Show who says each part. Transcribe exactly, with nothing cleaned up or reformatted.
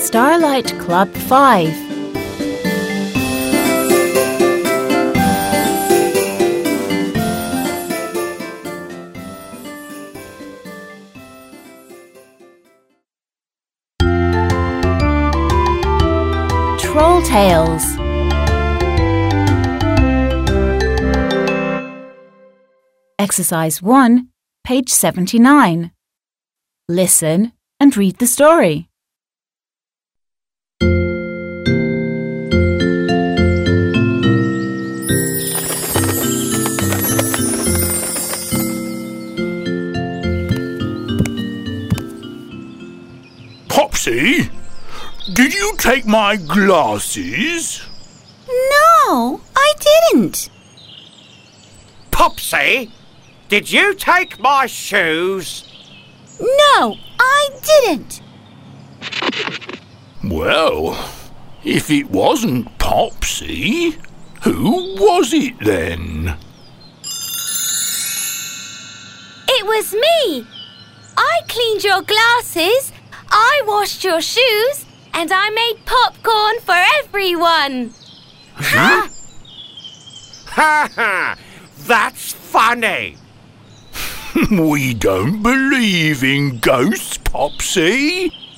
Speaker 1: Starlight Club five. Troll Tales. Exercise one, page seventy-nine. Listen and read the story.
Speaker 2: Popsy, did you take my glasses?
Speaker 3: No, I didn't.
Speaker 4: Popsy, did you take my shoes?
Speaker 3: No, I didn't.
Speaker 2: Well, if it wasn't Popsy, who was it then?
Speaker 5: It was me. I cleaned your glasses, I washed your shoes, and I made popcorn for everyone.
Speaker 4: Huh? Ha ha! That's funny.
Speaker 2: We don't believe in ghosts, Popsy.